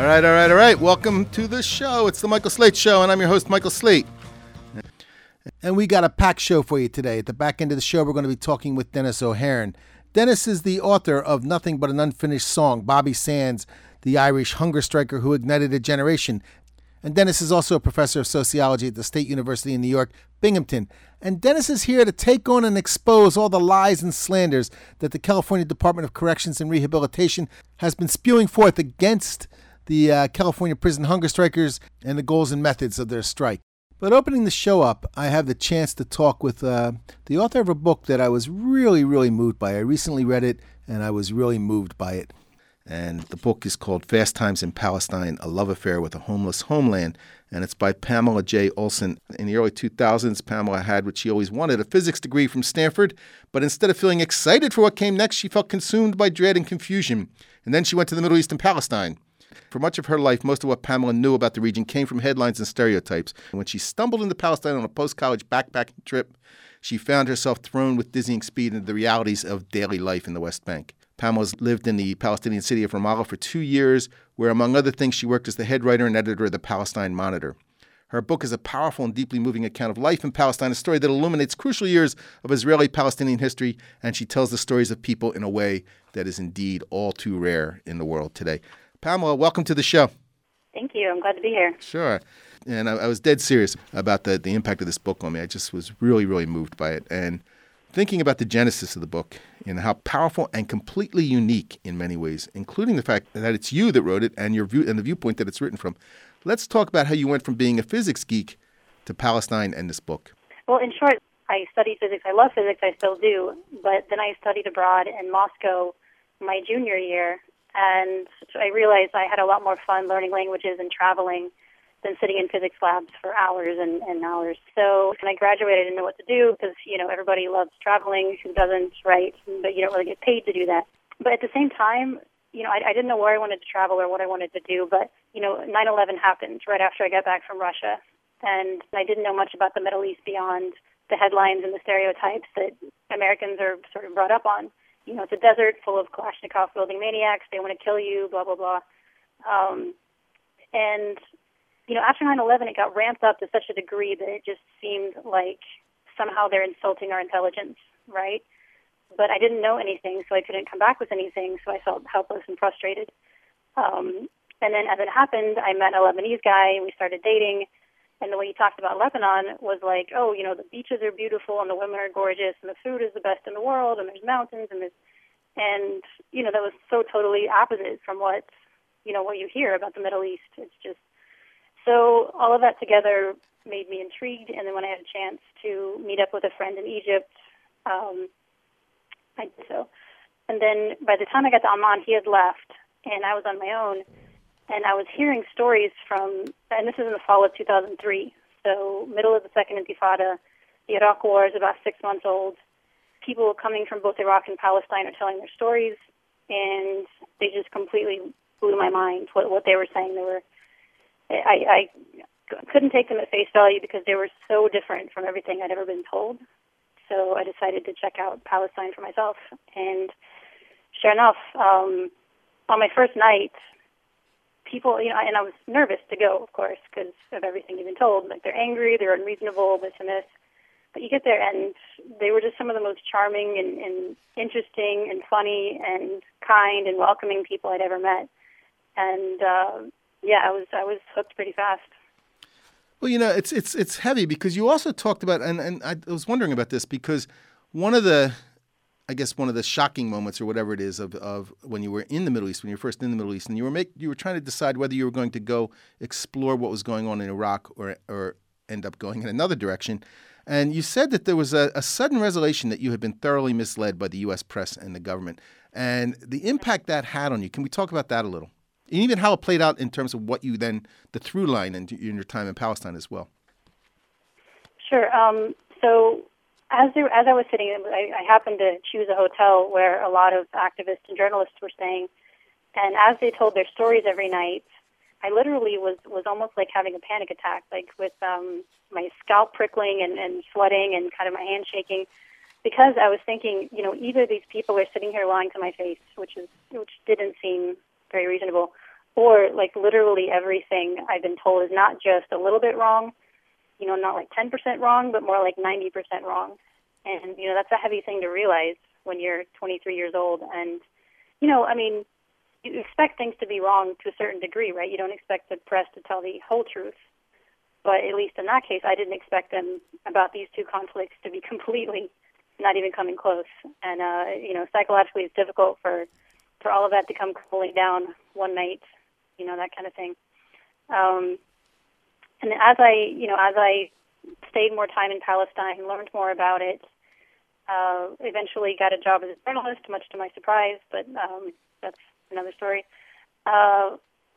All right. Welcome to the show. It's the Michael Slate Show, and I'm your host, Michael Slate. And we got a packed show for you today. At the back end of the show, we're going to be talking with Denis O'Haron. Denis is the author of Nothing But an Unfinished Song, Bobby Sands, the Irish hunger striker who ignited a generation. And Denis is also a professor of sociology at the State University in New York, Binghamton. And Denis is here to take on and expose all the lies and slanders that the California Department of Corrections and Rehabilitation has been spewing forth against the California prison hunger strikers and the goals and methods of their strike. But opening the show up, I have the chance to talk with the author of a book that I was really, really moved by. I recently read it, and I was really moved by it. And the book is called Fast Times in Palestine, A Love Affair with a Homeless Homeland. And it's by Pamela J. Olson. In the early 2000s, Pamela had what she always wanted, a physics degree from Stanford. But instead of feeling excited for what came next, she felt consumed by dread and confusion. And then she went to the Middle East and Palestine. For much of her life, most of what Pamela knew about the region came from headlines and stereotypes. And when she stumbled into Palestine on a post-college backpacking trip, she found herself thrown with dizzying speed into the realities of daily life in the West Bank. Pamela's lived in the Palestinian city of Ramallah for 2 years, where, among other things, she worked as the head writer and editor of the Palestine Monitor. Her book is a powerful and deeply moving account of life in Palestine, a story that illuminates crucial years of Israeli-Palestinian history, and she tells the stories of people in a way that is indeed all too rare in the world today. Pamela, welcome to the show. Thank you. I'm glad to be here. Sure. And I was dead serious about the impact of this book on me. I just was really, really moved by it. And thinking about the genesis of the book and how powerful and completely unique in many ways, including the fact that it's you that wrote it and your view and the viewpoint that it's written from. Let's talk about how you went from being a physics geek to Palestine and this book. Well, in short, I studied physics. I love physics. I still do. But then I studied abroad in Moscow my junior year. And I realized I had a lot more fun learning languages and traveling than sitting in physics labs for hours and hours. So when I graduated, I didn't know what to do because, everybody loves traveling. Who doesn't, right? But you don't really get paid to do that. But at the same time, I didn't know where I wanted to travel or what I wanted to do. But, 9/11 happened right after I got back from Russia. And I didn't know much about the Middle East beyond the headlines and the stereotypes that Americans are sort of brought up on. It's a desert full of Kalashnikov-wielding maniacs. They want to kill you, blah, blah, blah. After 9/11, it got ramped up to such a degree that it just seemed like somehow they're insulting our intelligence, right? But I didn't know anything, so I couldn't come back with anything, so I felt helpless and frustrated. And then as it happened, I met a Lebanese guy, and we started dating. And the way he talked about Lebanon was like, the beaches are beautiful and the women are gorgeous and the food is the best in the world and there's mountains and that was so totally opposite from what you hear about the Middle East. It's just, so all of that together made me intrigued. And then when I had a chance to meet up with a friend in Egypt, I did so. And then by the time I got to Amman, he had left and I was on my own. And I was hearing stories and this is in the fall of 2003, so middle of the Second Intifada. The Iraq War is about 6 months old. People coming from both Iraq and Palestine are telling their stories, and they just completely blew my mind, what they were saying. I couldn't take them at face value because they were so different from everything I'd ever been told. So I decided to check out Palestine for myself. And sure enough, on my first night, people, and I was nervous to go, of course, because of everything you've been told. Like, they're angry, they're unreasonable, this and this. But you get there, and they were just some of the most charming and interesting and funny and kind and welcoming people I'd ever met. And, I was hooked pretty fast. Well, it's heavy because you also talked about, and I was wondering about this because one of the shocking moments or whatever it is of when you were in the Middle East, when you were first in the Middle East, and you were trying to decide whether you were going to go explore what was going on in Iraq or end up going in another direction. And you said that there was a sudden revelation that you had been thoroughly misled by the U.S. press and the government, and the impact that had on you. Can we talk about that a little? And even how it played out in terms of what you then, the through line in your time in Palestine as well. Sure. So as I was sitting, I happened to choose a hotel where a lot of activists and journalists were staying. And as they told their stories every night, I literally was almost like having a panic attack, like with my scalp prickling and sweating and kind of my hand shaking, because I was thinking, either these people are sitting here lying to my face, which didn't seem very reasonable, or like literally everything I've been told is not just a little bit wrong, not like 10% wrong, but more like 90% wrong. And, that's a heavy thing to realize when you're 23 years old. And, you expect things to be wrong to a certain degree, right? You don't expect the press to tell the whole truth. But at least in that case, I didn't expect them about these two conflicts to be completely not even coming close. And, psychologically it's difficult for all of that to come cooling down one night, that kind of thing. And as I stayed more time in Palestine, learned more about it, eventually got a job as a journalist, much to my surprise, but that's another story. I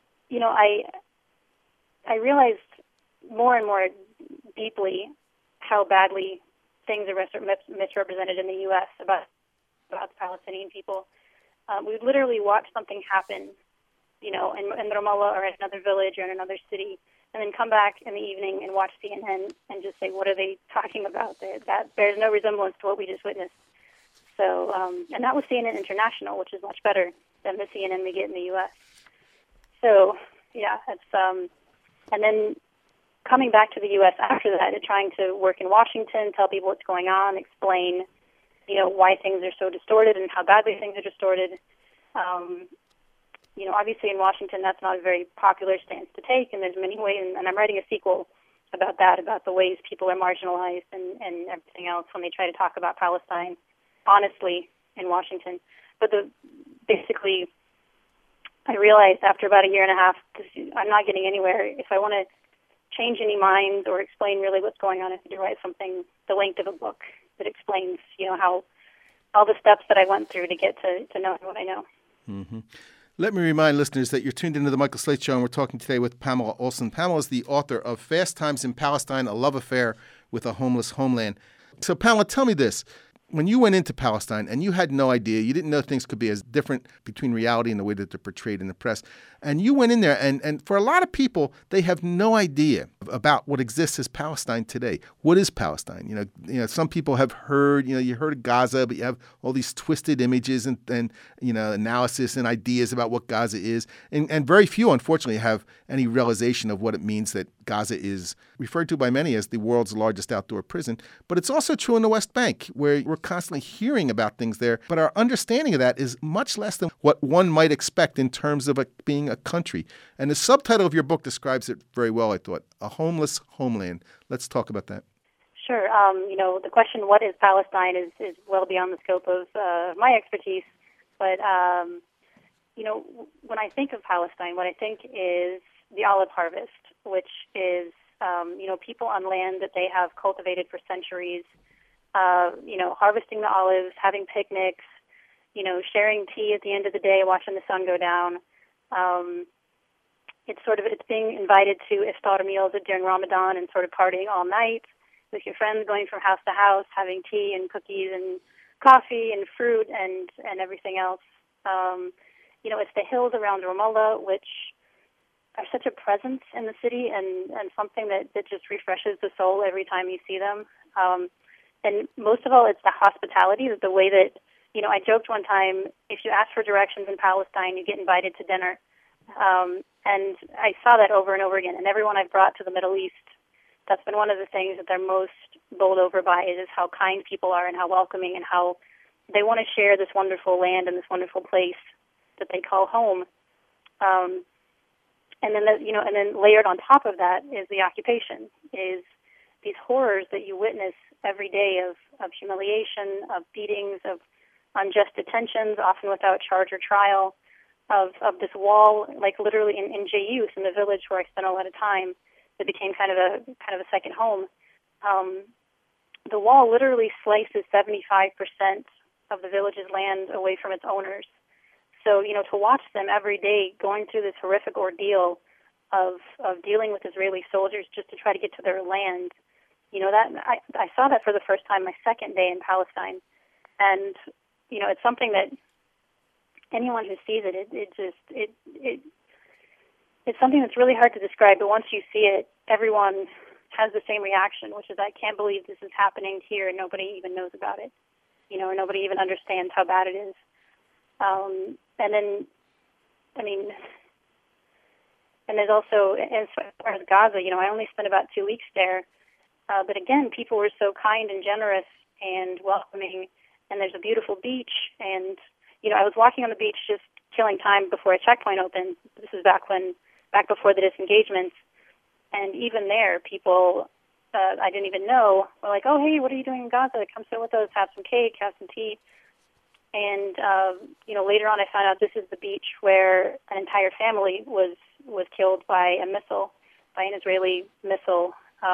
realized more and more deeply how badly things are misrepresented in the U.S. about the Palestinian people. We literally watch something happen, in Ramallah or at another village or in another city, and then come back in the evening and watch CNN and just say, what are they talking about? That bears no resemblance to what we just witnessed. So, and that was CNN International, which is much better than the CNN we get in the U.S. So, yeah, it's, and then coming back to the U.S. after that and trying to work in Washington, tell people what's going on, explain, why things are so distorted and how badly things are distorted. Obviously in Washington, that's not a very popular stance to take, and there's many ways, and I'm writing a sequel about that, about the ways people are marginalized and everything else when they try to talk about Palestine honestly in Washington. But basically, I realized after about a year and a half, I'm not getting anywhere. If I want to change any minds or explain really what's going on, I have to write something the length of a book that explains, how all the steps that I went through to get to know what I know. Mm-hmm. Let me remind listeners that you're tuned into the Michael Slate Show, and we're talking today with Pamela Olson. Pamela is the author of Fast Times in Palestine, A Love Affair with a Homeless Homeland. So, Pamela, tell me this. When you went into Palestine and you had no idea, you didn't know things could be as different between reality and the way that they're portrayed in the press, and you went in there, and for a lot of people, they have no idea about what exists as Palestine today. What is Palestine? Some people have heard, you heard of Gaza, but you have all these twisted images and analysis and ideas about what Gaza is, and very few, unfortunately, have any realization of what it means that Gaza is referred to by many as the world's largest outdoor prison. But it's also true in the West Bank, where we're constantly hearing about things there, but our understanding of that is much less than what one might expect in terms of being a country. And the subtitle of your book describes it very well, I thought, A Homeless Homeland. Let's talk about that. Sure. The question, what is Palestine, is well beyond the scope of my expertise. But, when I think of Palestine, what I think is the olive harvest, which is, people on land that they have cultivated for centuries, harvesting the olives, having picnics, sharing tea at the end of the day, watching the sun go down. It's being invited to iftar meals during Ramadan and sort of partying all night with your friends, going from house to house, having tea and cookies and coffee and fruit and everything else. It's the hills around Ramallah, which are such a presence in the city and something that just refreshes the soul every time you see them. And most of all, it's the hospitality, the way that, I joked one time, if you ask for directions in Palestine, you get invited to dinner. And I saw that over and over again. And everyone I've brought to the Middle East, that's been one of the things that they're most bowled over by, is how kind people are and how welcoming and how they want to share this wonderful land and this wonderful place that they call home. And then layered on top of that is the occupation, is these horrors that you witness every day of humiliation, of beatings, of unjust detentions, often without charge or trial, of this wall, like literally in Jayus, in the village where I spent a lot of time, that became kind of a second home. The wall literally slices 75% of the village's land away from its owners. So, to watch them every day going through this horrific ordeal of dealing with Israeli soldiers just to try to get to their land, that I saw that for the first time my second day in Palestine. And, it's something that anyone who sees it's something that's really hard to describe, but once you see it, everyone has the same reaction, which is, I can't believe this is happening here and nobody even knows about it, or nobody even understands how bad it is. And then, And there's also, as far as Gaza, I only spent about 2 weeks there. But again, people were so kind and generous and welcoming. And there's a beautiful beach. And, I was walking on the beach just killing time before a checkpoint opened. This is back before the disengagements. And even there, people I didn't even know were like, oh, hey, what are you doing in Gaza? Come sit with us, have some cake, have some tea. And, later on I found out this is the beach where an entire family was killed by a missile, by an Israeli missile,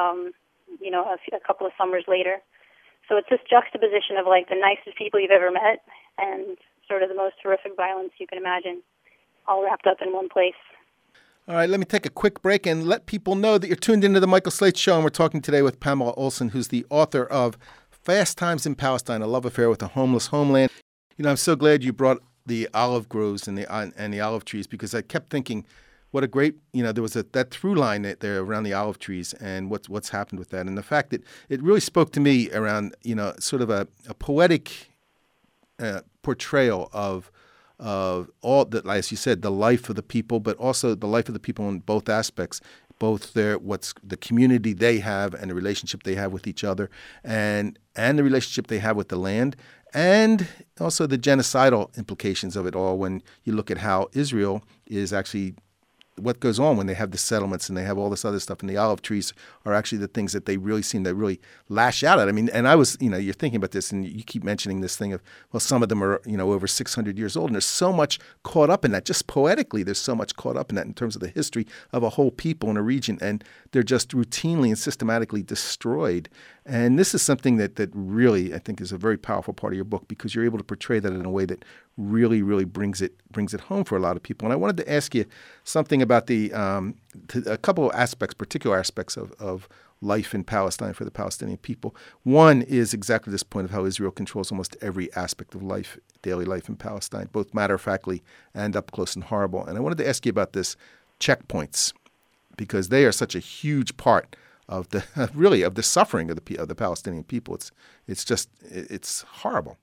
a couple of summers later. So it's this juxtaposition of, like, the nicest people you've ever met and sort of the most horrific violence you can imagine, all wrapped up in one place. All right, let me take a quick break and let people know that you're tuned into the Michael Slate Show, and we're talking today with Pamela Olson, who's the author of Fast Times in Palestine, A Love Affair with a Homeless Homeland. I'm so glad you brought the olive groves and the olive trees, because I kept thinking, what a great, there was that through line there around the olive trees and what's happened with that. And the fact that it really spoke to me around, sort of a poetic portrayal of all that, as you said, the life of the people, but also the life of the people in both aspects, both what's the community they have and the relationship they have with each other, and the relationship they have with the land, and also the genocidal implications of it all when you look at how Israel is actually what goes on when they have the settlements and they have all this other stuff, and the olive trees are actually the things that they really seem to really lash out at. I mean, and I was, you're thinking about this and you keep mentioning this thing of, well, some of them are, over 600 years old, and there's so much caught up in that, just poetically, there's so much caught up in that in terms of the history of a whole people in a region, and they're just routinely and systematically destroyed. And this is something that really, I think, is a very powerful part of your book, because you're able to portray that in a way that really, really brings it home for a lot of people. And I wanted to ask you something about a couple of aspects, particular aspects of life in Palestine for the Palestinian people. One is exactly this point of how Israel controls almost every aspect of life, daily life in Palestine, both matter-of-factly and up close and horrible. And I wanted to ask you about this checkpoints, because they are such a huge part of the of the suffering of the Palestinian people. It's horrible.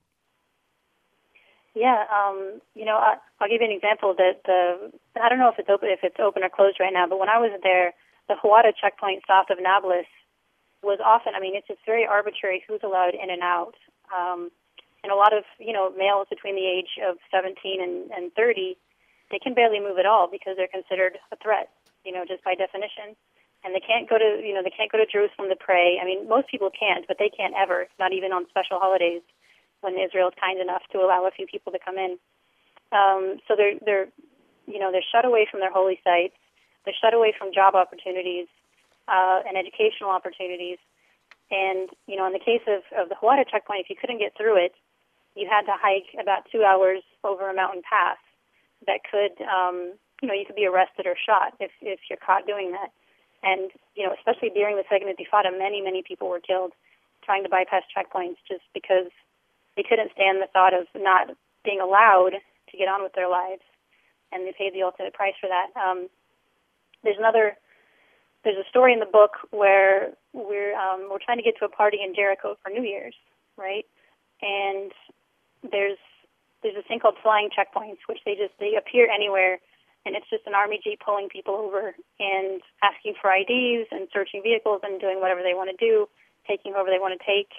Yeah, I'll give you an example that I don't know if it's open or closed right now, but when I was there, the Hawata checkpoint south of Nablus was often, it's just very arbitrary who's allowed in and out. And a lot of, males between the age of 17 and 30, they can barely move at all because they're considered a threat, just by definition. And they can't go to Jerusalem to pray. Most people can't, but they can't ever, not even on special holidays when Israel is kind enough to allow a few people to come in. So they're shut away from their holy sites. They're shut away from job opportunities and educational opportunities. And, in the case of the Hawata checkpoint, if you couldn't get through it, you had to hike about 2 hours over a mountain pass that could, you could be arrested or shot if you're caught doing that. And, especially during the Second Intifada, many, many people were killed trying to bypass checkpoints just because they couldn't stand the thought of not being allowed to get on with their lives, and they paid the ultimate price for that. There's a story in the book where we're trying to get to a party in Jericho for New Year's, right? And there's this thing called flying checkpoints, which they appear anywhere. And it's just an army jeep pulling people over and asking for IDs and searching vehicles and doing whatever they want to do, taking whoever they want to take.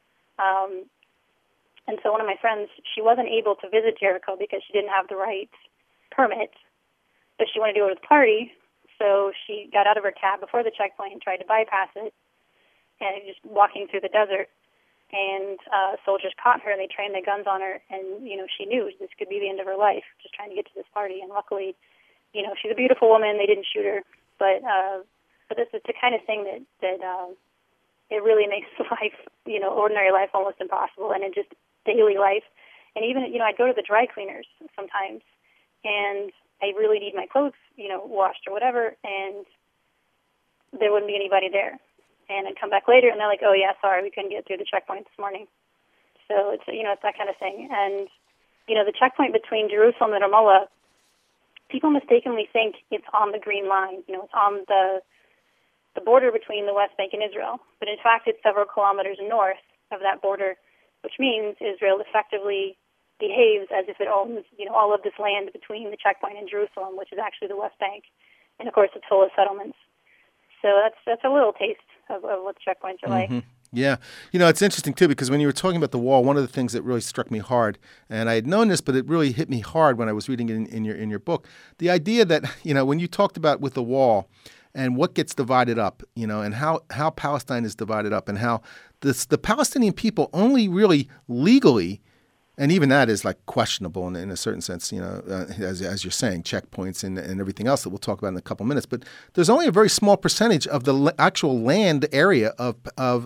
And so one of my friends, she wasn't able to visit Jericho because she didn't have the right permit, but she wanted to go to the party. So she got out of her cab before the checkpoint and tried to bypass it, and just walking through the desert. And soldiers caught her, and they trained their guns on her, and, she knew this could be the end of her life, just trying to get to this party. And luckily, she's a beautiful woman. They didn't shoot her. But this is the kind of thing that it really makes life, ordinary life almost impossible, and in just daily life. And even, I'd go to the dry cleaners sometimes, and I really need my clothes, washed or whatever, and there wouldn't be anybody there. And I'd come back later, and they're like, oh, yeah, sorry, we couldn't get through the checkpoint this morning. So it's, it's that kind of thing. And, the checkpoint between Jerusalem and Ramallah, people mistakenly think it's on the Green Line. It's on the border between the West Bank and Israel. But in fact, it's several kilometers north of that border, which means Israel effectively behaves as if it owns, all of this land between the checkpoint and Jerusalem, which is actually the West Bank. And of course, it's full of settlements. So that's a little taste of what checkpoints are like. Yeah. It's interesting, too, because when you were talking about the wall, one of the things that really struck me hard, and I had known this, but it really hit me hard when I was reading it in your book, the idea that, when you talked about with the wall and what gets divided up, and how Palestine is divided up and how the Palestinian people only really legally, and even that is like questionable in a certain sense, as you're saying, checkpoints and everything else that we'll talk about in a couple minutes. But there's only a very small percentage of the actual land area of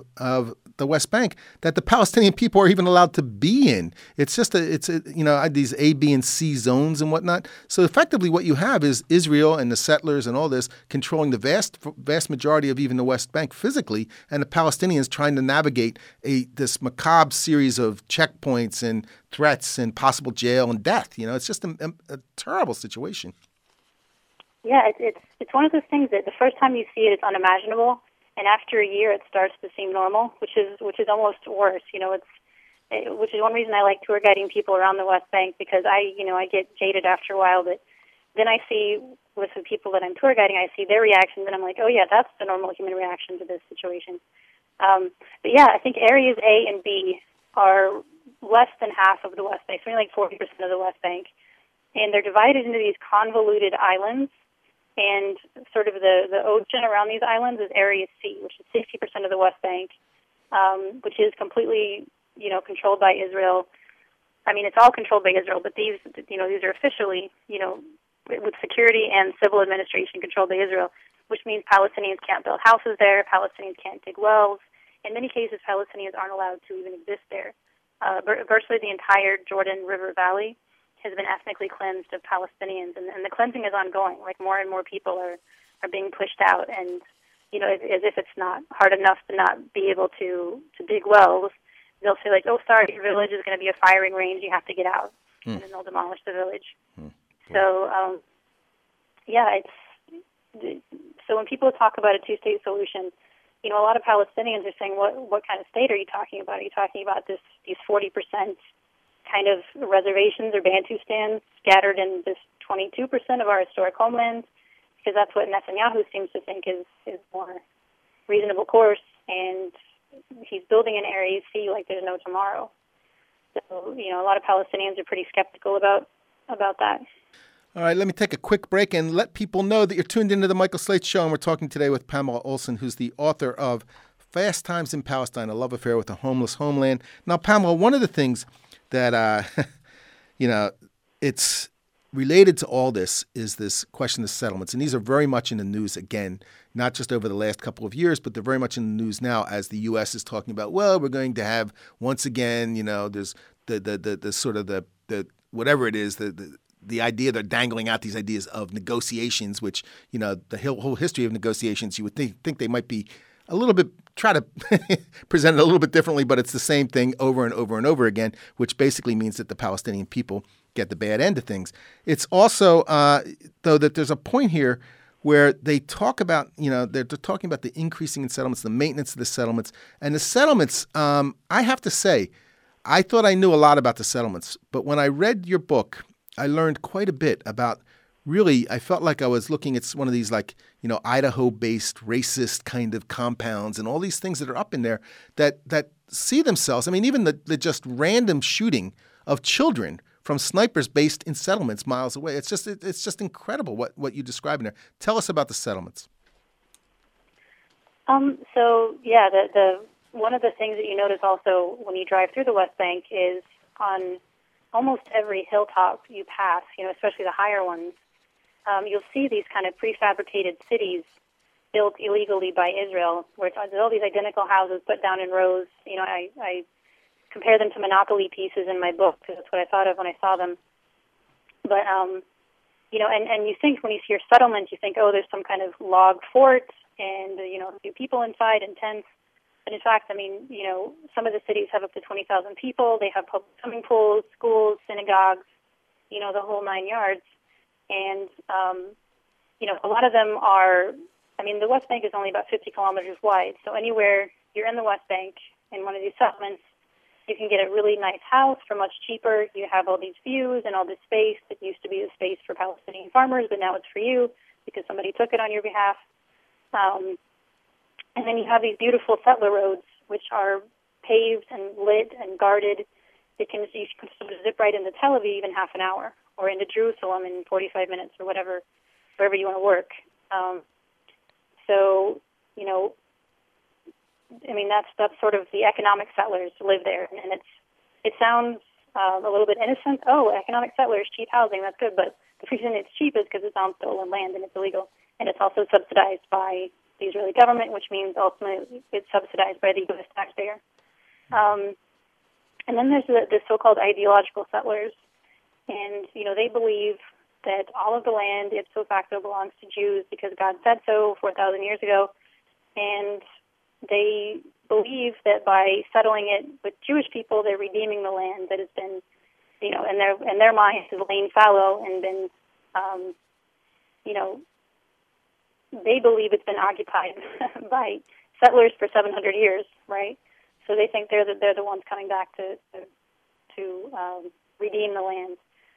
the West Bank that the Palestinian people are even allowed to be in. It's just these A, B, and C zones and whatnot. So effectively, what you have is Israel and the settlers and all this controlling the vast majority of even the West Bank physically, and the Palestinians trying to navigate this macabre series of checkpoints and threats and possible jail and death. It's just a terrible situation. Yeah, it's one of those things that the first time you see it, it's unimaginable, and after a year, it starts to seem normal, which is almost worse. Which is one reason I like tour guiding people around the West Bank, because I get jaded after a while. But then I see with some people that I'm tour guiding, I see their reactions, and I'm like, oh yeah, that's the normal human reaction to this situation. But yeah, I think areas A and B are less than half of the West Bank, something like 40% of the West Bank, and they're divided into these convoluted islands. And sort of the ocean around these islands is Area C, which is 60% of the West Bank, which is completely, controlled by Israel. I mean, it's all controlled by Israel, but these are officially, with security and civil administration controlled by Israel, which means Palestinians can't build houses there, Palestinians can't dig wells. In many cases, Palestinians aren't allowed to even exist there. Virtually the entire Jordan River Valley has been ethnically cleansed of Palestinians, and the cleansing is ongoing. Like, more and more people are being pushed out, and as if it's not hard enough to not be able to dig wells, they'll say like, oh, sorry, your village is going to be a firing range, you have to get out, and then they'll demolish the village. So so when people talk about a two-state solution, a lot of Palestinians are saying, what kind of state are you talking about? Are you talking about these 40% kind of reservations or Bantustans scattered in this 22% of our historic homeland? Because that's what Netanyahu seems to think is more reasonable course, and he's building an Area C like there's no tomorrow. So, a lot of Palestinians are pretty skeptical about that. All right, let me take a quick break and let people know that you're tuned into the Michael Slate Show, and we're talking today with Pamela Olson, who's the author of Fast Times in Palestine, A Love Affair with a Homeless Homeland. Now, Pamela, one of the things that, it's related to all this is this question of settlements. And these are very much in the news, again, not just over the last couple of years, but they're very much in the news now as the U.S. is talking about, well, we're going to have, once again, there's the sort of the whatever it is, the idea they're dangling out these ideas of negotiations, which, the whole history of negotiations, you would think they might be a little bit, try to present it a little bit differently, but it's the same thing over and over and over again, which basically means that the Palestinian people get the bad end of things. It's also, though, that there's a point here where they talk about, they're talking about the increasing in settlements, the maintenance of the settlements. And the settlements, I have to say, I thought I knew a lot about the settlements, but when I read your book, I learned quite a bit about, really, I felt like I was looking at one of these Idaho-based racist kind of compounds and all these things that are up in there that see themselves. I mean, even the just random shooting of children from snipers based in settlements miles away. It's just incredible what you describe in there. Tell us about the settlements. The one of the things that you notice also when you drive through the West Bank is on almost every hilltop you pass, especially the higher ones, you'll see these kind of prefabricated cities built illegally by Israel, where there's all these identical houses put down in rows. I compare them to Monopoly pieces in my book because that's what I thought of when I saw them. But, and you think when you see your settlement, you think, oh, there's some kind of log fort and, a few people inside and tents. But in fact, some of the cities have up to 20,000 people. They have public swimming pools, schools, synagogues, the whole 9 yards. And, a lot of them are, the West Bank is only about 50 kilometers wide. So anywhere you're in the West Bank in one of these settlements, you can get a really nice house for much cheaper. You have all these views and all this space that used to be the space for Palestinian farmers, but now it's for you. because somebody took it on your behalf. And then you have these beautiful settler roads, which are paved and lit and guarded. You can sort of zip right into Tel Aviv in half an hour, or into Jerusalem in 45 minutes, or wherever you want to work. So, you know, I mean, that's sort of the economic settlers live there, and it sounds a little bit innocent. Oh, economic settlers, cheap housing, that's good. But the reason it's cheap is because it's on stolen land and it's illegal, and it's also subsidized by the Israeli government, which means ultimately it's subsidized by the U.S. taxpayer. And then there's the so-called ideological settlers, and you know, they believe that all of the land ipso facto belongs to Jews because God said so 4,000 years ago, and they believe that by settling it with Jewish people, they're redeeming the land that has been, you know, in their minds has lain fallow and been, you know, they believe it's been occupied by settlers for 700 years, right? So they think they're the ones coming back to redeem the land.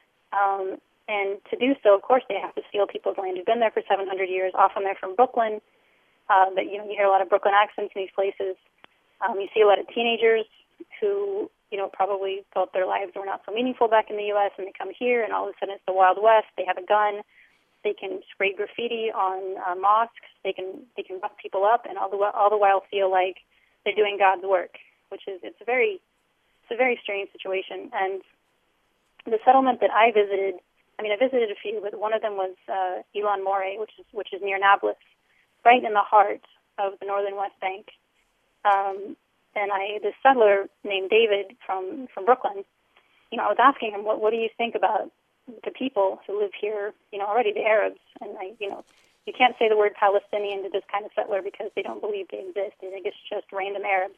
And to do so, of course, they have to steal people's land who've been there for 700 years. Often they're from Brooklyn. But you know, you hear a lot of Brooklyn accents in these places. You see a lot of teenagers who, you know, probably felt their lives were not so meaningful back in the U.S. and they come here, and all of a sudden it's the Wild West. They have a gun. They can spray graffiti on mosques. They can rough people up, and all the while feel like they're doing God's work, which is it's a very strange situation. And the settlement that I visited, I visited a few, but one of them was Elon Moreh, which is near Nablus, right in the heart of the northern West Bank. And this settler named David from Brooklyn, you know, I was asking him, what do you think about the people who live here, you know, already, the Arabs? And you can't say the word Palestinian to this kind of settler because they don't believe they exist. They think it's just random Arabs.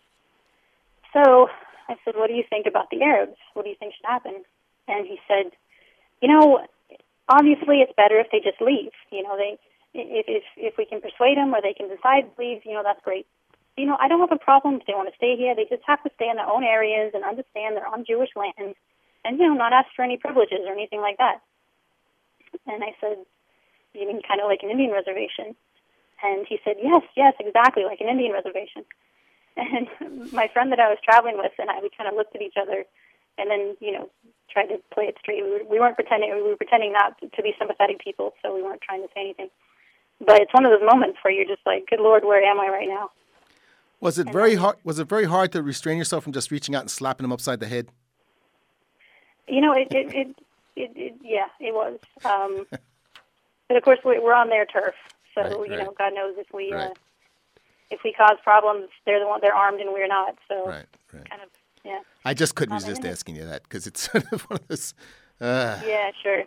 So I said, what do you think about the Arabs? What do you think should happen? And he said, you know, obviously it's better if they just leave. You know, if we can persuade them or they can decide to leave, you know, that's great. You know, I don't have a problem if they want to stay here. They just have to stay in their own areas and understand they're on Jewish land and, you know, not ask for any privileges or anything like that. And I said, you mean kind of like an Indian reservation? And he said, yes, exactly, like an Indian reservation. And my friend that I was traveling with and we kind of looked at each other and then, you know, tried to play it straight. We were pretending not to be sympathetic people, so we weren't trying to say anything. But it's one of those moments where you're just like, good Lord, where am I right now? Was it very hard? Was it very hard to restrain yourself from just reaching out and slapping him upside the head? You know, yeah, it was. But of course, we're on their turf, so right. You know, God knows if we cause problems, they're armed and we're not. So right. Kind of, yeah. I just couldn't resist asking you that because it's sort of one of those. Yeah, sure.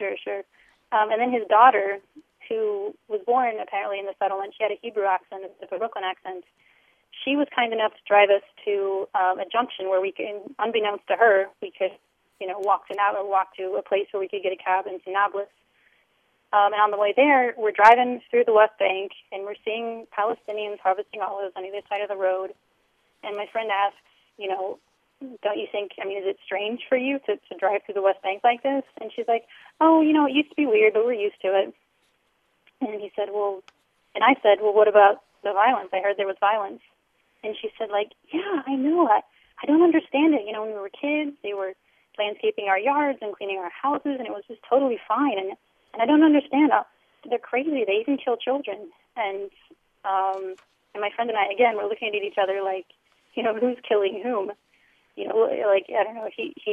And then his daughter, who was born apparently in the settlement, she had a Hebrew accent, a Brooklyn accent. She was kind enough to drive us to a junction where we could, unbeknownst to her, we could, you know, walk to a place where we could get a cab into Nablus. And on the way there, we're driving through the West Bank, and we're seeing Palestinians harvesting olives on either side of the road. And my friend asks, you know, don't you think, is it strange for you to drive through the West Bank like this? And she's like, oh, you know, it used to be weird, but we're used to it. And I said, well, what about the violence? I heard there was violence. And she said, like, yeah, I know. I don't understand it. You know, when we were kids, they were landscaping our yards and cleaning our houses, and it was just totally fine. And I don't understand. They're crazy. They even kill children. And my friend and I, again, we're looking at each other like, you know, who's killing whom? You know, like, I don't know.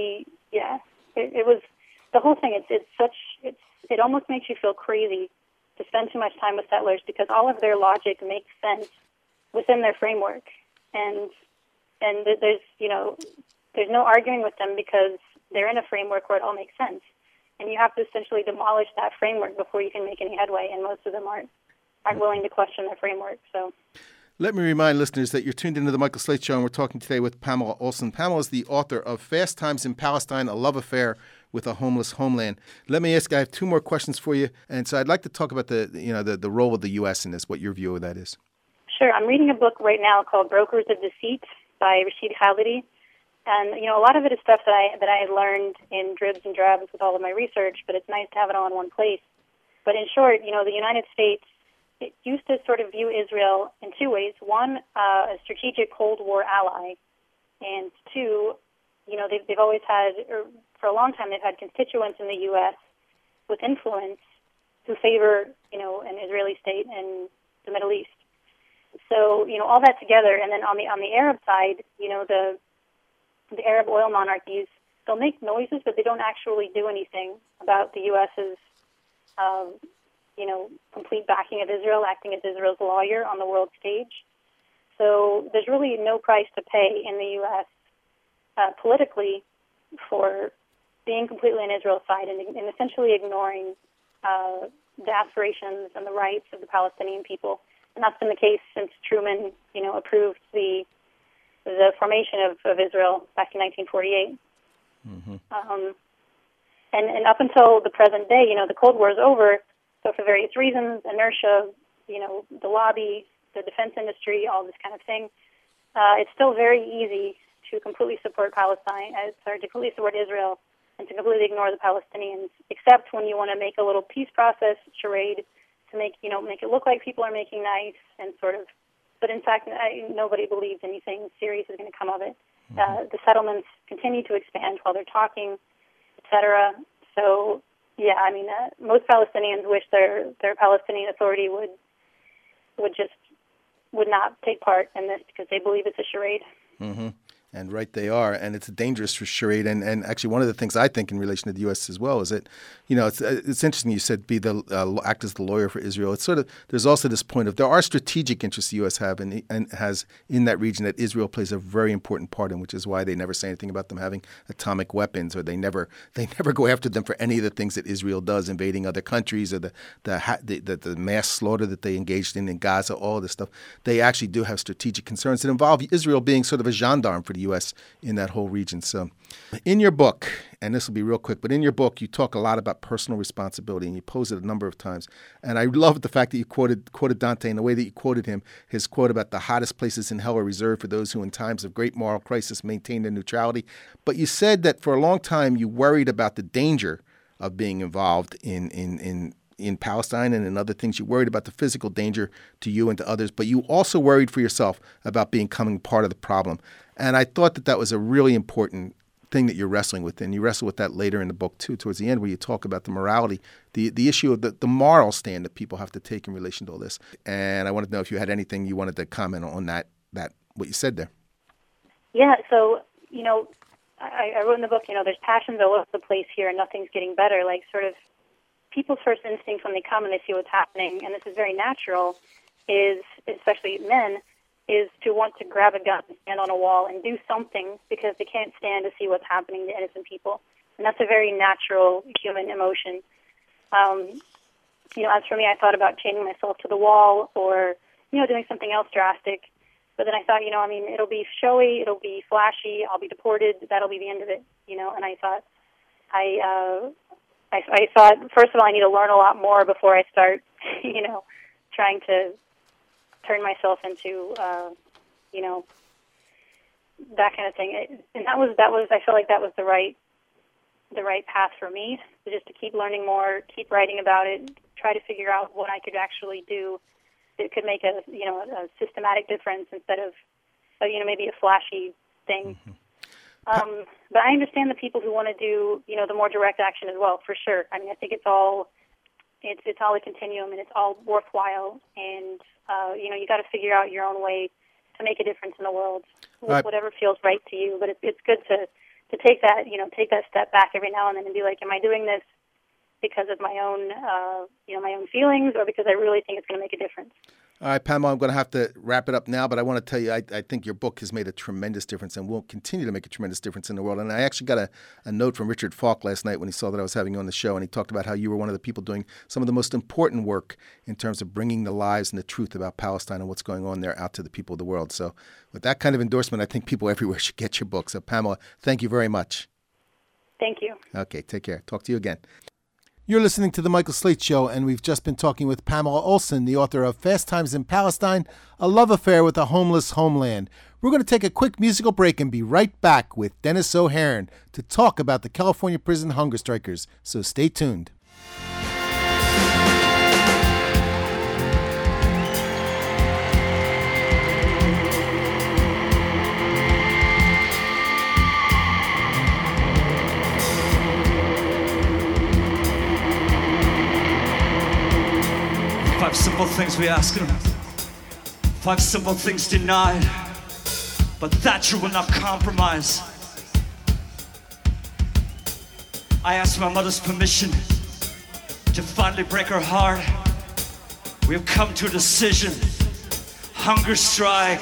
It was the whole thing. It almost makes you feel crazy to spend too much time with settlers because all of their logic makes sense within their framework, and there's no arguing with them because they're in a framework where it all makes sense, and you have to essentially demolish that framework before you can make any headway, and most of them aren't willing to question their framework. So let me remind listeners that you're tuned into the Michael Slate Show, and we're talking today with Pamela Olson. Pamela is the author of Fast Times in Palestine, A Love Affair with a Homeless Homeland. Let me ask, I have two more questions for you, and so I'd like to talk about the role of the U.S. in this, what your view of that is. Sure. I'm reading a book right now called Brokers of Deceit by Rashid Khalidi. And, you know, a lot of it is stuff that I had learned in dribs and drabs with all of my research, but it's nice to have it all in one place. But in short, the United States, it used to sort of view Israel in two ways. One, a strategic Cold War ally, and two, they've always had, or for a long time, they've had constituents in the U.S. with influence who favor, an Israeli state in the Middle East. So, all that together, and then on the Arab side, the Arab oil monarchies, they'll make noises, but they don't actually do anything about the U.S.'s, complete backing of Israel, acting as Israel's lawyer on the world stage. So there's really no price to pay in the U.S. Politically for being completely on Israel's side and essentially ignoring the aspirations and the rights of the Palestinian people. And that's been the case since Truman, approved the formation of Israel back in 1948. Mm-hmm. And up until the present day, the Cold War is over. So for various reasons, inertia, the lobby, the defense industry, all this kind of thing, it's still very easy to completely support to completely support Israel and to completely ignore the Palestinians, except when you want to make a little peace process charade to make it look like people are making nice and sort of, but in fact, nobody believes anything serious is going to come of it. Mm-hmm. The settlements continue to expand while they're talking, etc. So, yeah, most Palestinians wish their Palestinian Authority would not take part in this because they believe it's a charade. Mm-hmm. And right they are, and it's a dangerous charade. And actually, one of the things I think in relation to the U.S. as well is that, it's interesting you said act as the lawyer for Israel. It's sort of, there's also this point of there are strategic interests the U.S. have and has in that region that Israel plays a very important part in, which is why they never say anything about them having atomic weapons, or they never go after them for any of the things that Israel does, invading other countries, or the mass slaughter that they engaged in Gaza, all this stuff. They actually do have strategic concerns that involve Israel being sort of a gendarme for the U.S. in that whole region. So in your book, and this will be real quick, but in your book, you talk a lot about personal responsibility, and you pose it a number of times. And I love the fact that you quoted Dante in the way that you quoted him, his quote about the hottest places in hell are reserved for those who in times of great moral crisis maintain their neutrality. But you said that for a long time you worried about the danger of being involved in Palestine and in other things. You worried about the physical danger to you and to others, but you also worried for yourself about becoming part of the problem. And I thought that was a really important thing that you're wrestling with, and you wrestle with that later in the book too, towards the end, where you talk about the morality, the issue of the moral stand that people have to take in relation to all this. And I wanted to know if you had anything you wanted to comment on that what you said there. Yeah, so, I wrote in the book, there's passions all over the place here and nothing's getting better. Like, sort of, people's first instinct when they come and they see what's happening, and this is very natural, is, especially men, is to want to grab a gun and stand on a wall and do something because they can't stand to see what's happening to innocent people. And that's a very natural human emotion. As for me, I thought about chaining myself to the wall or, doing something else drastic. But then I thought, it'll be showy, it'll be flashy, I'll be deported, that'll be the end of it, and I thought, I thought, first of all, I need to learn a lot more before I start, trying to turn myself into, that kind of thing. And that was, I felt like that was the right path for me, just to keep learning more, keep writing about it, try to figure out what I could actually do that could make a systematic difference instead of, maybe a flashy thing. Mm-hmm. But I understand the people who want to do, the more direct action as well, for sure. I think it's all a continuum, and it's all worthwhile. And, you got to figure out your own way to make a difference in the world, whatever feels right to you. But it's good to take that, take that step back every now and then and be like, am I doing this because of my own, my own feelings, or because I really think it's going to make a difference? All right, Pamela, I'm going to have to wrap it up now, but I want to tell you, I think your book has made a tremendous difference and will continue to make a tremendous difference in the world. And I actually got a note from Richard Falk last night when he saw that I was having you on the show, and he talked about how you were one of the people doing some of the most important work in terms of bringing the lives and the truth about Palestine and what's going on there out to the people of the world. So with that kind of endorsement, I think people everywhere should get your book. So Pamela, thank you very much. Thank you. Okay, take care. Talk to you again. You're listening to The Michael Slate Show, and we've just been talking with Pamela Olson, the author of Fast Times in Palestine, A Love Affair with a Homeless Homeland. We're going to take a quick musical break and be right back with Dennis O'Haron to talk about the California prison hunger strikers, so stay tuned. things we ask him. 5 simple things denied, but that you will not compromise. I asked my mother's permission to finally break her heart. We have come to a decision. Hunger strike.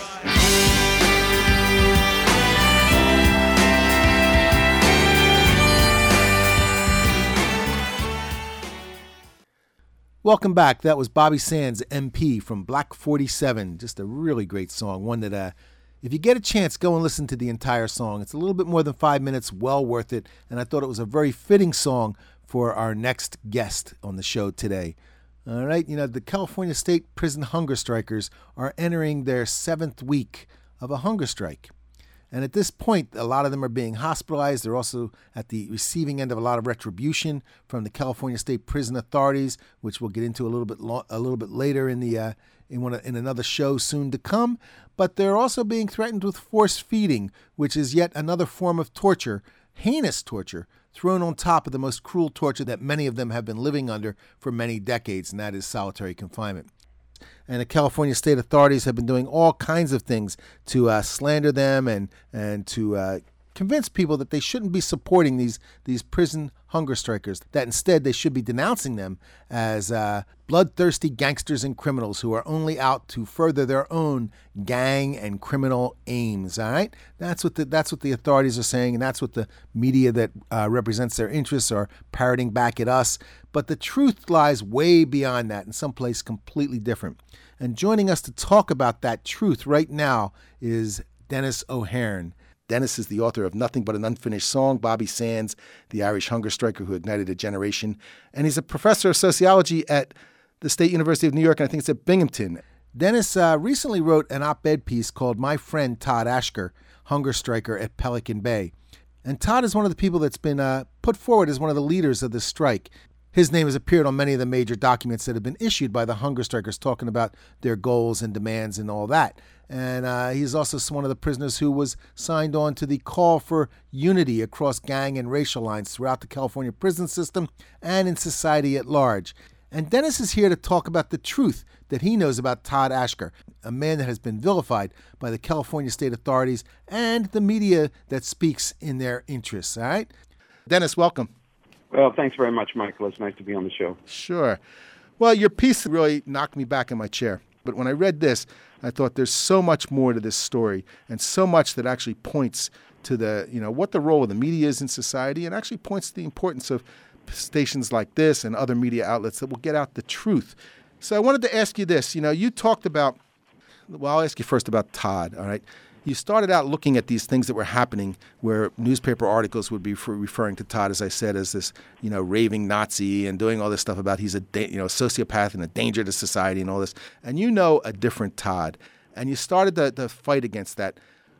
Welcome back. That was Bobby Sands, MP from Black 47. Just a really great song. One that, if you get a chance, go and listen to the entire song. It's a little bit more than 5 minutes, well worth it. And I thought it was a very fitting song for our next guest on the show today. All right, the California State Prison hunger strikers are entering their 7th week of a hunger strike. And at this point, a lot of them are being hospitalized. They're also at the receiving end of a lot of retribution from the California State Prison authorities, which we'll get into a little bit later in another show soon to come. But they're also being threatened with force feeding, which is yet another form of torture, heinous torture, thrown on top of the most cruel torture that many of them have been living under for many decades, and that is solitary confinement. And the California state authorities have been doing all kinds of things to slander them and to convince people that they shouldn't be supporting these prison hunger strikers, that instead they should be denouncing them as bloodthirsty gangsters and criminals who are only out to further their own gang and criminal aims. All right, that's what the authorities are saying, and that's what the media that represents their interests are parroting back at us. But the truth lies way beyond that, in some place completely different. And joining us to talk about that truth right now is Dennis O'Hairn. Dennis is the author of Nothing But an Unfinished Song, Bobby Sands, the Irish hunger striker who ignited a generation. And he's a professor of sociology at the State University of New York, and I think it's at Binghamton. Dennis recently wrote an op-ed piece called My Friend Todd Ashker, Hunger Striker at Pelican Bay. And Todd is one of the people that's been put forward as one of the leaders of this strike. His name has appeared on many of the major documents that have been issued by the hunger strikers talking about their goals and demands and all that. And he's also one of the prisoners who was signed on to the call for unity across gang and racial lines throughout the California prison system and in society at large. And Dennis is here to talk about the truth that he knows about Todd Ashker, a man that has been vilified by the California state authorities and the media that speaks in their interests. All right? Dennis, welcome. Well, thanks very much, Michael. It's nice to be on the show. Sure. Well, your piece really knocked me back in my chair. But when I read this, I thought there's so much more to this story and so much that actually points to the, what the role of the media is in society, and actually points to the importance of stations like this and other media outlets that will get out the truth. So I wanted to ask you this. You talked about, well, I'll ask you first about Todd, all right? You started out looking at these things that were happening where newspaper articles would be referring to Todd, as I said, as this, raving Nazi and doing all this stuff about he's a sociopath and a danger to society and all this. And a different Todd. And you started the fight against that.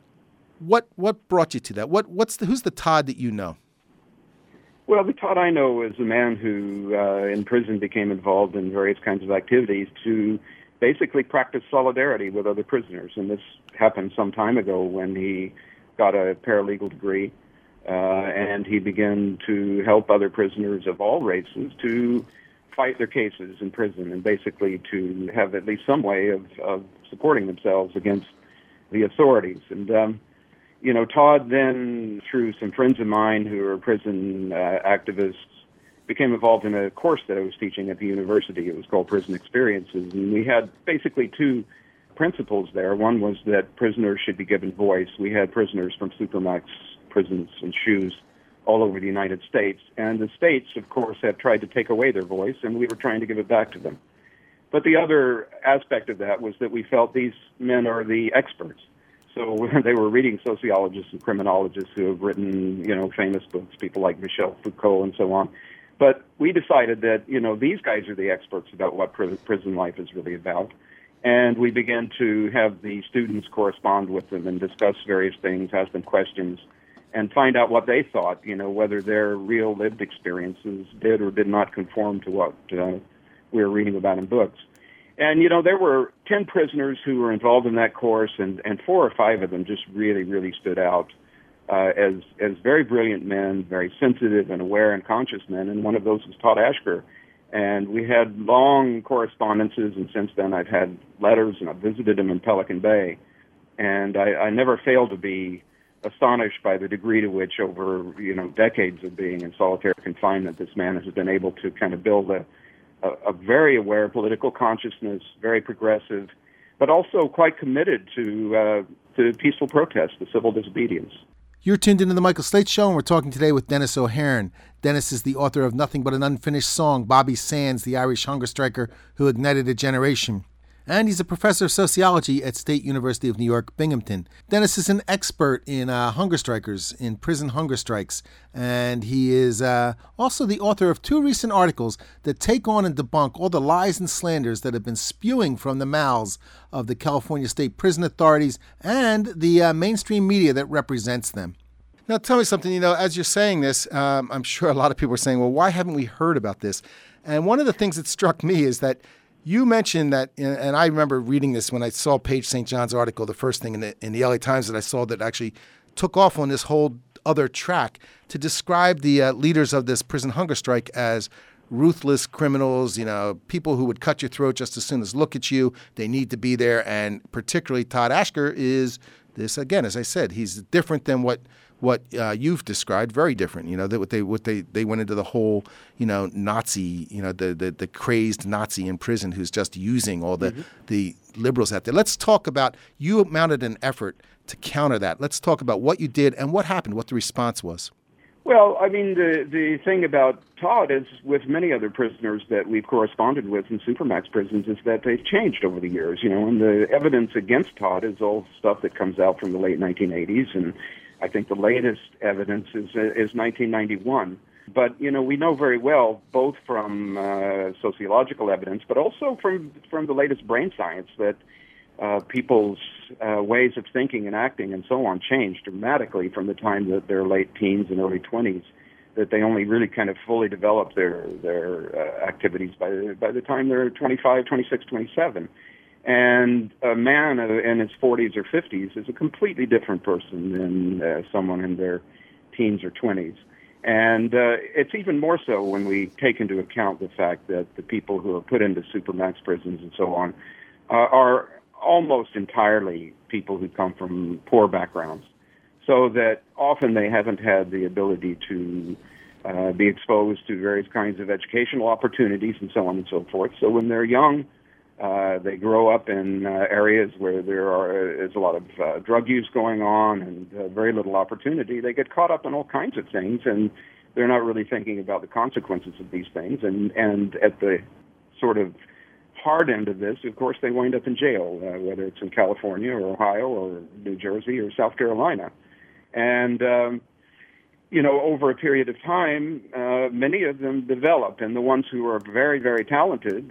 What brought you to that? Who's the Todd that you know? Well, the Todd I know is a man who in prison became involved in various kinds of activities to basically practice solidarity with other prisoners. And this happened some time ago when he got a paralegal degree, and he began to help other prisoners of all races to fight their cases in prison and basically to have at least some way of supporting themselves against the authorities. And, Todd then, through some friends of mine who are prison activists, became involved in a course that I was teaching at the university. It was called Prison Experiences, and we had basically two principles there. One was that prisoners should be given voice. We had prisoners from Supermax prisons and SHUs all over the United States, and the states, of course, have tried to take away their voice, and we were trying to give it back to them. But the other aspect of that was that we felt these men are the experts. So they were reading sociologists and criminologists who have written, famous books, people like Michel Foucault and so on. But we decided that, these guys are the experts about what prison life is really about. And we began to have the students correspond with them and discuss various things, ask them questions, and find out what they thought, whether their real lived experiences did or did not conform to what we were reading about in books. And, there were 10 prisoners who were involved in that course, and 4 or 5 of them just really, really stood out as very brilliant men, very sensitive and aware and conscious men, and one of those was Todd Ashker. And we had long correspondences, and since then I've had letters, and I've visited him in Pelican Bay. And I never fail to be astonished by the degree to which, over decades of being in solitary confinement, this man has been able to kind of build a very aware political consciousness, very progressive, but also quite committed to peaceful protest, to civil disobedience. You're tuned into The Michael Slate Show, and we're talking today with Dennis O'Haron. Dennis is the author of Nothing But an Unfinished Song, Bobby Sands, the Irish hunger striker who ignited a generation. And he's a professor of sociology at State University of New York, Binghamton. Dennis is an expert in hunger strikers, in prison hunger strikes, and he is also the author of 2 recent articles that take on and debunk all the lies and slanders that have been spewing from the mouths of the California State Prison Authorities and the mainstream media that represents them. Now, tell me something, as you're saying this, I'm sure a lot of people are saying, well, why haven't we heard about this? And one of the things that struck me is that you mentioned that, and I remember reading this when I saw Paige St. John's article, the first thing in the LA Times that I saw that actually took off on this whole other track to describe the leaders of this prison hunger strike as ruthless criminals, people who would cut your throat just as soon as look at you. They need to be there. And particularly Todd Ashker is this, again, as I said, he's different than what you've described, very different. That they went into the whole, Nazi, the crazed Nazi in prison who's just using all the liberals out there. Let's talk about, you mounted an effort to counter that. Let's talk about what you did and what happened, what the response was. Well, I mean, the thing about Todd is, with many other prisoners that we've corresponded with in Supermax prisons, is that they've changed over the years, and the evidence against Todd is all stuff that comes out from the late 1980s, and I think the latest evidence is 1991. But, we know very well, both from sociological evidence, but also from the latest brain science, that people's ways of thinking and acting and so on changed dramatically from the time that they're late teens and early 20s, that they only really kind of fully develop their activities by the time they're 25, 26, 27. And a man in his 40s or 50s is a completely different person than someone in their teens or 20s. And it's even more so when we take into account the fact that the people who are put into Supermax prisons and so on are almost entirely people who come from poor backgrounds, so that often they haven't had the ability to be exposed to various kinds of educational opportunities and so on and so forth. So when they're young, they grow up in areas where there's a lot of drug use going on and very little opportunity. They get caught up in all kinds of things, and they're not really thinking about the consequences of these things. And at the sort of hard end of this, of course, they wind up in jail, whether it's in California or Ohio or New Jersey or South Carolina. And over a period of time, many of them develop, and the ones who are very, very talented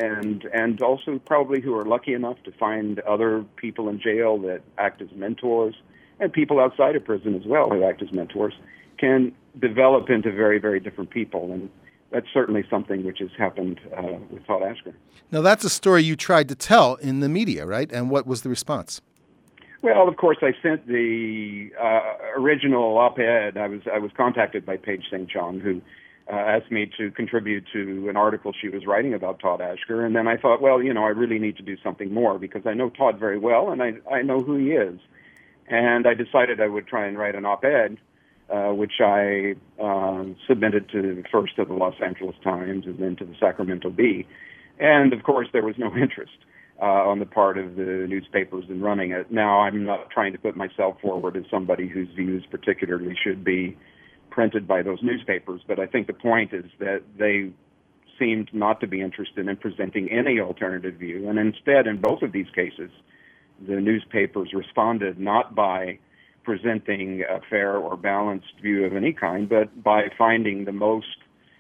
and also probably who are lucky enough to find other people in jail that act as mentors, and people outside of prison as well who act as mentors, can develop into very, very different people. And that's certainly something which has happened with Todd Ashker. Now, that's a story you tried to tell in the media, right? And what was the response? Well, of course, I sent the original op-ed. I was contacted by Paige St. John, who asked me to contribute to an article she was writing about Todd Ashker. And then I thought, well, I really need to do something more, because I know Todd very well, and I know who he is. And I decided I would try and write an op-ed, which I submitted first to the Los Angeles Times and then to the Sacramento Bee. And, of course, there was no interest on the part of the newspapers in running it. Now, I'm not trying to put myself forward as somebody whose views particularly should be printed by those newspapers, but I think the point is that they seemed not to be interested in presenting any alternative view. And instead, in both of these cases, the newspapers responded not by presenting a fair or balanced view of any kind, but by finding the most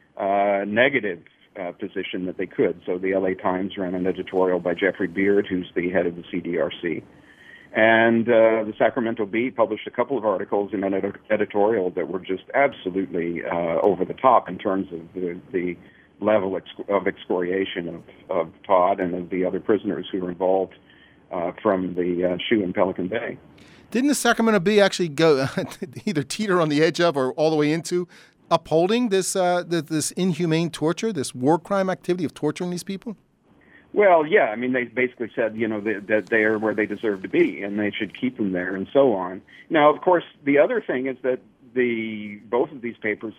negative position that they could. So the LA Times ran an editorial by Jeffrey Beard, who's the head of the CDRC. And the Sacramento Bee published a couple of articles in an editorial that were just absolutely over the top in terms of the level of excoriation of Todd and of the other prisoners who were involved from the SHU in Pelican Bay. Didn't the Sacramento Bee actually go either teeter on the edge of or all the way into upholding this inhumane torture, this war crime activity of torturing these people? Well, yeah. I mean, they basically said, that they are where they deserve to be, and they should keep them there, and so on. Now, of course, the other thing is that both of these papers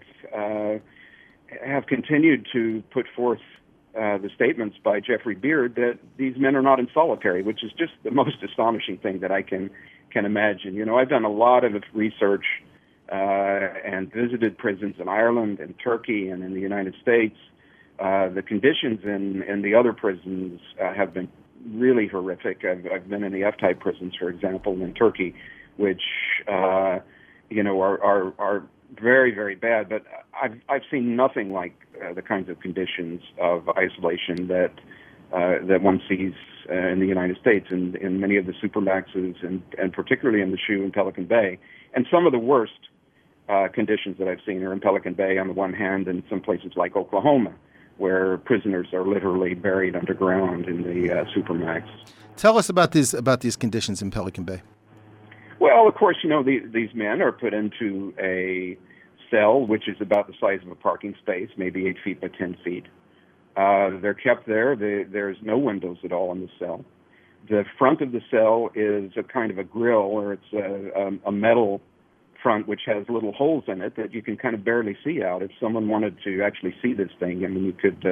have continued to put forth the statements by Jeffrey Beard that these men are not in solitary, which is just the most astonishing thing that I can imagine. I've done a lot of research and visited prisons in Ireland and Turkey and in the United States. The conditions in the other prisons have been really horrific. I've been in the F-type prisons, for example, in Turkey, which are very, very bad. But I've seen nothing like the kinds of conditions of isolation that one sees in the United States and in many of the supermaxes and particularly in the SHU in Pelican Bay. And some of the worst conditions that I've seen are in Pelican Bay on the one hand, and some places like Oklahoma, where prisoners are literally buried underground in the supermax. Tell us about these conditions in Pelican Bay. Well, of course, these men are put into a cell which is about the size of a parking space, maybe 8 feet by 10 feet. They're kept there. There's no windows at all in the cell. The front of the cell is a kind of a grill, or it's a metal front which has little holes in it that you can kind of barely see out. If someone wanted to actually see this thing, I mean, you could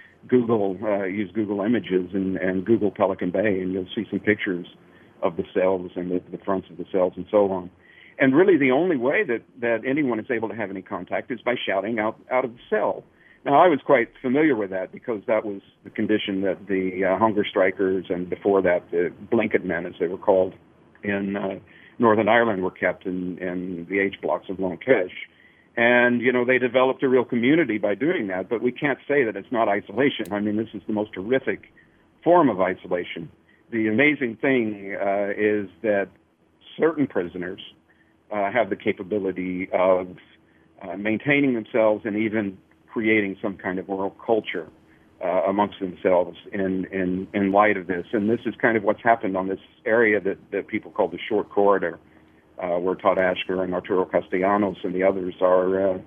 use Google Images and Google Pelican Bay, and you'll see some pictures of the cells and the fronts of the cells and so on. And really the only way that anyone is able to have any contact is by shouting out of the cell. Now, I was quite familiar with that because that was the condition that the hunger strikers and before that the blanket men, as they were called, in Northern Ireland were kept in the H blocks of Lone Kesh. And, they developed a real community by doing that, but we can't say that it's not isolation. I mean, this is the most horrific form of isolation. The amazing thing is that certain prisoners have the capability of maintaining themselves and even creating some kind of oral culture amongst themselves in light of this. And this is kind of what's happened on this area that people call the Short Corridor, where Todd Ashker and Arturo Castellanos and the others are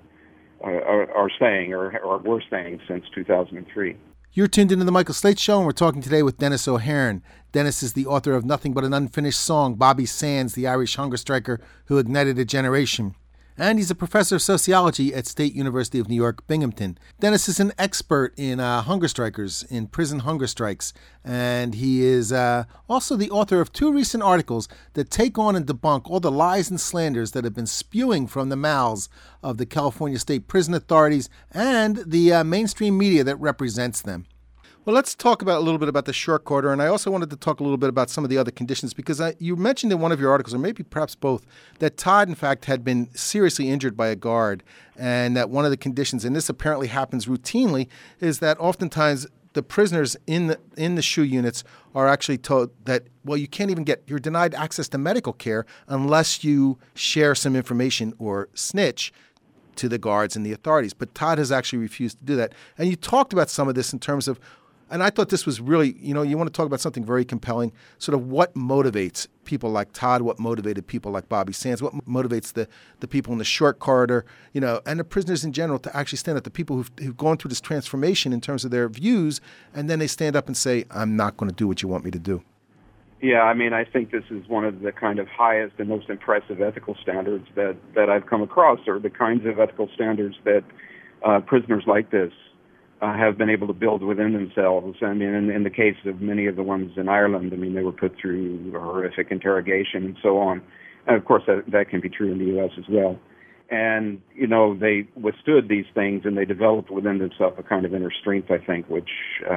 staying or were staying since 2003. You're tuned into The Michael Slate Show, and we're talking today with Dennis O'Haron. Dennis is the author of Nothing But an Unfinished Song, Bobby Sands, the Irish hunger striker who ignited a generation. And he's a professor of sociology at State University of New York, Binghamton. Dennis is an expert in hunger strikers, in prison hunger strikes, and he is also the author of 2 recent articles that take on and debunk all the lies and slanders that have been spewing from the mouths of the California State Prison Authorities and the mainstream media that represents them. Well, let's talk a little bit about the Short Corridor, and I also wanted to talk a little bit about some of the other conditions, because you mentioned in one of your articles, or maybe perhaps both, that Todd, in fact, had been seriously injured by a guard, and that one of the conditions, and this apparently happens routinely, is that oftentimes the prisoners in the SHU units are actually told that, well, you're denied access to medical care unless you share some information or snitch to the guards and the authorities. But Todd has actually refused to do that. And you talked about some of this in terms of, and I thought this was really, you want to talk about something very compelling, sort of what motivates people like Todd, what motivated people like Bobby Sands, what motivates the people in the Short Corridor, and the prisoners in general to actually stand up, the people who've gone through this transformation in terms of their views, and then they stand up and say, I'm not going to do what you want me to do. Yeah, I mean, I think this is one of the kind of highest and most impressive ethical standards that I've come across, or the kinds of ethical standards that prisoners like this have been able to build within themselves. I mean, in the case of many of the ones in Ireland, I mean, they were put through horrific interrogation and so on. And of course, that can be true in the U.S. as well. And, they withstood these things, and they developed within themselves a kind of inner strength, I think, which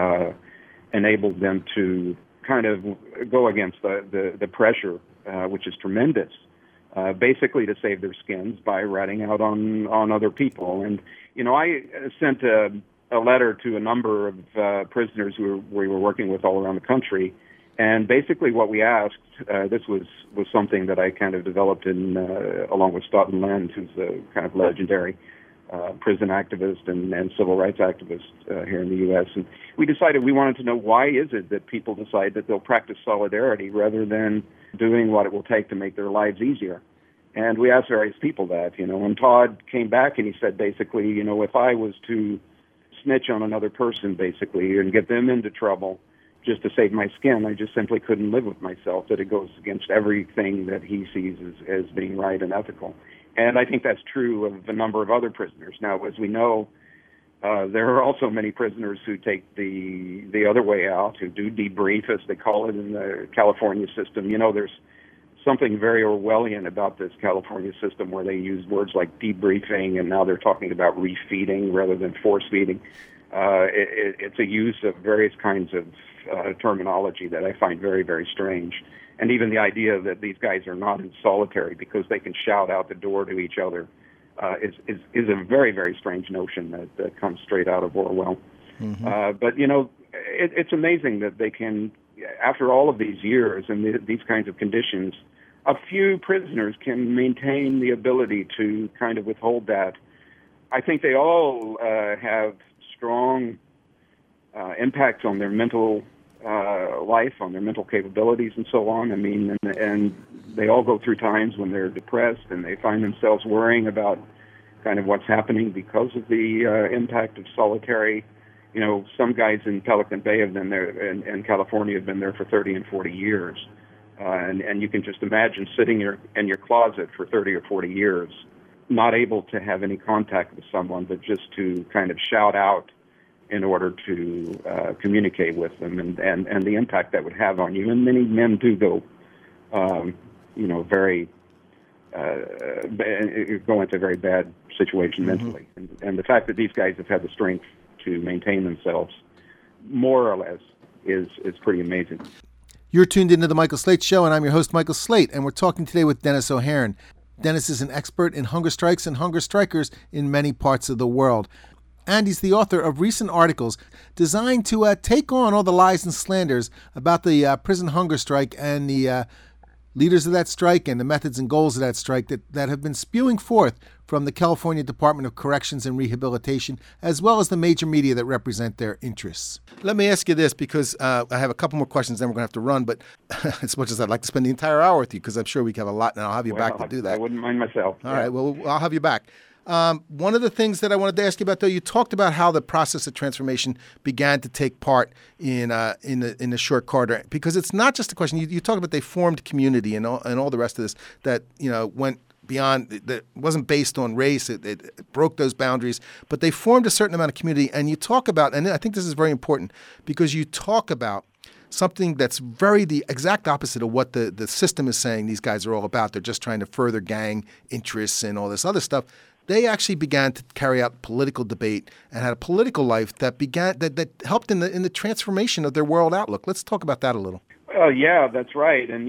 enabled them to kind of go against the pressure, which is tremendous, basically to save their skins by ratting out on other people. And, I sent a letter to a number of prisoners who we were working with all around the country, and basically what we asked, this was something that I kind of developed along with Stoughton Lend, who's a kind of legendary prison activist and civil rights activist here in the U.S. And we decided we wanted to know, why is it that people decide that they'll practice solidarity rather than doing what it will take to make their lives easier? And we asked various people that, and Todd came back and he said basically, if I was to snitch on another person basically and get them into trouble just to save my skin, I just simply couldn't live with myself, that it goes against everything that he sees as being right and ethical. And I think that's true of a number of other prisoners. Now, as we know, there are also many prisoners who take the other way out, who do debrief, as they call it in the California system. There's something very Orwellian about this California system where they use words like debriefing, and now they're talking about refeeding rather than force feeding. It's a use of various kinds of terminology that I find very, very strange. And even the idea that these guys are not in solitary because they can shout out the door to each other is a very, very strange notion that comes straight out of Orwell. Mm-hmm. But, it's amazing that they can, after all of these years and these kinds of conditions, a few prisoners can maintain the ability to kind of withhold that. I think they all have strong impacts on their mental life, on their mental capabilities and so on. I mean, and they all go through times when they're depressed and they find themselves worrying about kind of what's happening because of the impact of solitary. Some guys in Pelican Bay have been there, and California have been there for 30 and 40 years. And you can just imagine sitting in your closet for 30 or 40 years, not able to have any contact with someone, but just to kind of shout out in order to communicate with them, and the impact that would have on you. And many men do go, very go into a very bad situation mentally. And the fact that these guys have had the strength to maintain themselves, more or less, is pretty amazing. You're tuned into The Michael Slate Show, and I'm your host, Michael Slate, and we're talking today with Dennis O'Haron. Dennis is an expert in hunger strikes and hunger strikers in many parts of the world. And he's the author of recent articles designed to take on all the lies and slanders about the prison hunger strike and the leaders of that strike and the methods and goals of that strike that have been spewing forth from the California Department of Corrections and Rehabilitation, as well as the major media that represent their interests. Let me ask you this, because I have a couple more questions, then we're going to have to run, but as much as I'd like to spend the entire hour with you, because I'm sure we have a lot, and I'll have you back to do that. I wouldn't mind myself. All right, well, I'll have you back. One of the things that I wanted to ask you about, though, you talked about how the process of transformation began to take part in the short corridor, because it's not just a question. You talk about they formed community and all the rest of this that went beyond, that wasn't based on race. It broke those boundaries, but they formed a certain amount of community. And you talk about, and I think this is very important, because you talk about something that's the exact opposite of what the system is saying these guys are all about. They're just trying to further gang interests and all this other stuff. They actually began to carry out political debate and had a political life that helped in the transformation of their world outlook. Let's talk about that a little. Yeah, that's right. And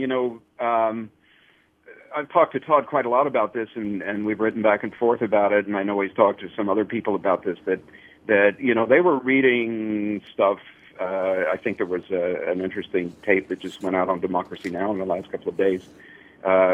I've talked to Todd quite a lot about this, and we've written back and forth about it. And I know he's talked to some other people about this that they were reading stuff. I think there was an interesting tape that just went out on Democracy Now! In the last couple of days.